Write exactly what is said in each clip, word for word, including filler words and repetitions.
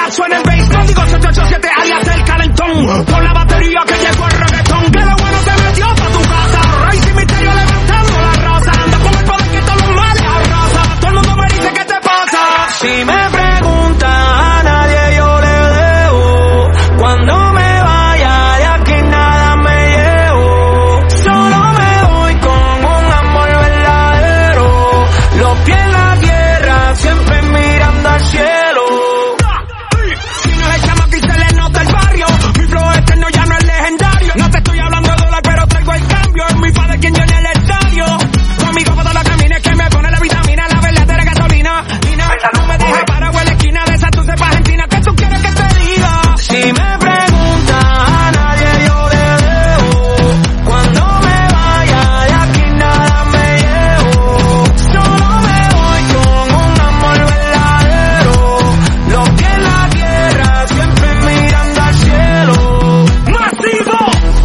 pizarra suena el bass. Código siete ocho siete alias el calentón. Por la batería que llegó el reggaetón. Que lo bueno se metió pa' tu casa. Rey sin misterio levantando la raza. Anda con el poder que todos los males arrasa. Todo el mundo me dice ¿qué te pasa? Si me preguntan a nadie yo le dejo. Cuando me vaya de aquí nada me llevo. Solo me voy con un amor verdadero. Los pies en la tierra siempre mirando al cielo. Si no es el chamo que se le nota el barrio. Mi flow eterno ya no es legendario. No te estoy hablando de dólar pero traigo el cambio. Es mi padre quien llena el estadio. Conmigo para todos los caminos que me pone la vitamina. La verdadera gasolina. Nina, no me dejes parado en la esquina de esa tu cepa argentina. ¿Qué tú quieres que te diga? Si me preguntas a nadie yo le dejo. Cuando me vaya de aquí nada me llevo. Solo me voy con un amor verdadero. Los pies en la tierra siempre mirando al cielo. ¡Masivo!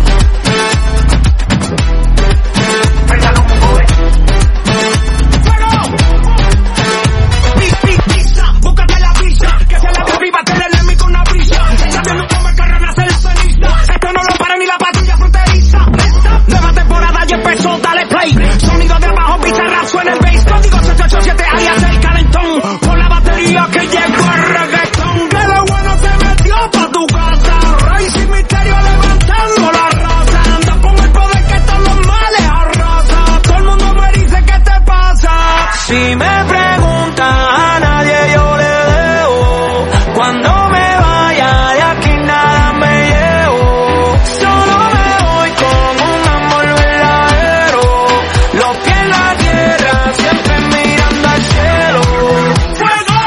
Pizza, búscate la pizza. Que sea la de arriba, te le mi con una brisa. Sabiendo cómo el carro nace la ceniza. Esto no lo para ni la patrulla fronteriza. Nueva temporada y empezó, dale play. Sonido de abajo, pizarra suena el bass. Código siete ocho siete alias el calentón. Por la batería que llegó el reggaetón. Que lo bueno se metió pa' tu casa. Rey sin misterio levantando la raza. Anda con el poder que todos los males arrasa. Todo el mundo me dice ¿qué te pasa? Si me preguntan a nadie yo le dejo. Cuando me vaya de aquí nada me llevo. Solo me voy con un amor verdadero. Los pies en la tierra siempre mirando al cielo. ¡Fuego!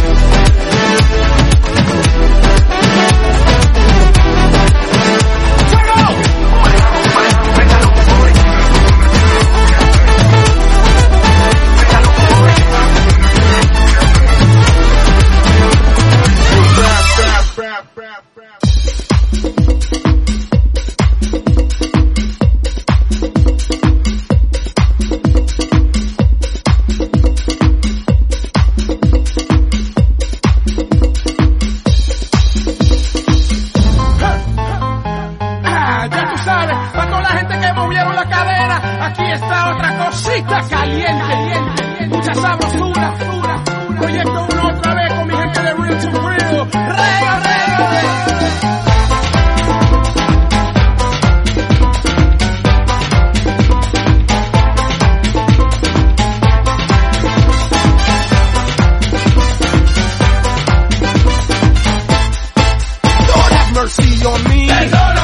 Ah, ya tú sabes, para toda la gente que movieron la cadera, aquí está otra cosita caliente, mucha sabrosura, proyecto uno otra vez con mi gente de Real to Real, rega, rega, rega. Lord have mercy on me.